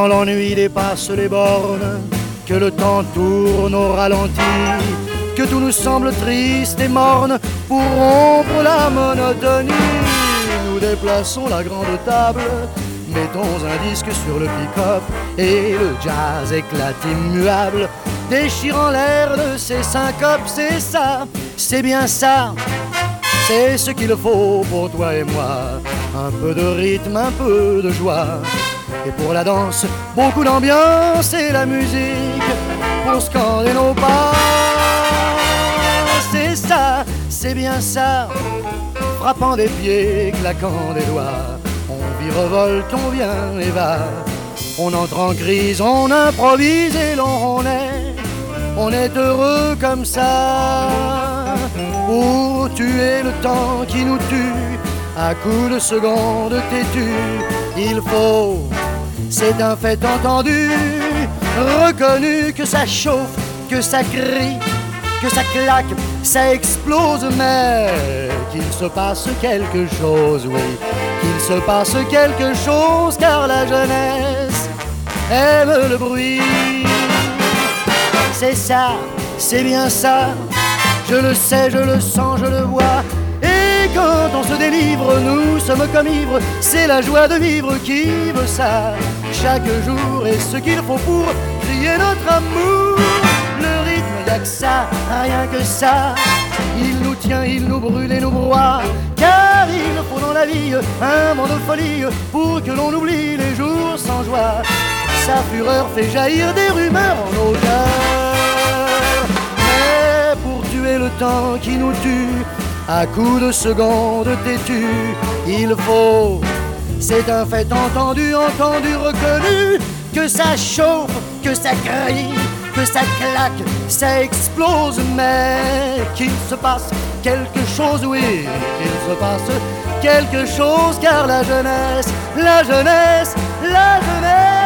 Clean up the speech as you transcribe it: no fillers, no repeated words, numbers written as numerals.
quand l'ennui dépasse les bornes, que le temps tourne au ralenti, que tout nous semble triste et morne pour rompre la monotonie. Nous déplaçons la grande table, mettons un disque sur le pick-up et le jazz éclate immuable, déchirant l'air de ses syncopes. C'est ça, c'est bien ça, c'est ce qu'il faut pour toi et moi. Un peu de rythme, un peu de joie, et pour la danse, beaucoup d'ambiance et la musique pour scander nos pas. C'est ça, c'est bien ça, frappant des pieds, claquant des doigts. On virevolte, on vient et va, on entre en crise, on improvise et l'on on est heureux comme ça. Pour tuer le temps qui nous tue, à coups de secondes têtues, il faut, c'est un fait entendu, reconnu, que ça chauffe, que ça crie, que ça claque, ça explose, mais qu'il se passe quelque chose, oui, qu'il se passe quelque chose, car la jeunesse aime le bruit. C'est ça, c'est bien ça, je le sais, je le sens, je le vois. Et quand on se délivre, nous sommes comme ivres, c'est la joie de vivre qui veut ça. Chaque jour est ce qu'il faut pour crier notre amour. Le rythme, y'a que ça, rien que ça. Il nous tient, il nous brûle et nous broie, car il faut dans la vie un moment de folie pour que l'on oublie les jours sans joie. Sa fureur fait jaillir des rumeurs en nos cœurs, mais pour tuer le temps qui nous tue, à coups de secondes têtues, il faut, c'est un fait entendu, entendu, reconnu, que ça chauffe, que ça crie, que ça claque, ça explose, mais qu'il se passe quelque chose, oui, qu'il se passe quelque chose, car la jeunesse, la jeunesse, la jeunesse